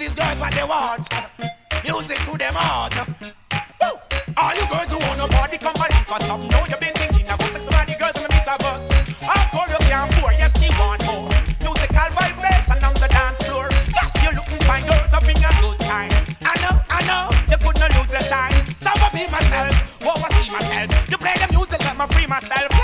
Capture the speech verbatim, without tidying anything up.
these girls what they want. Music to them heart. Woo! All you girls who want nobody come and link us up. Now you been thinking about sex about the girls in the metaverse. Hardcore you can't pour, yes you want more. Musical vibration on the dance floor. Yes, you looking fine, girls having a good time. I know, I know, you could not lose your time. So I be myself, oh I see myself. You play the music, let me free myself.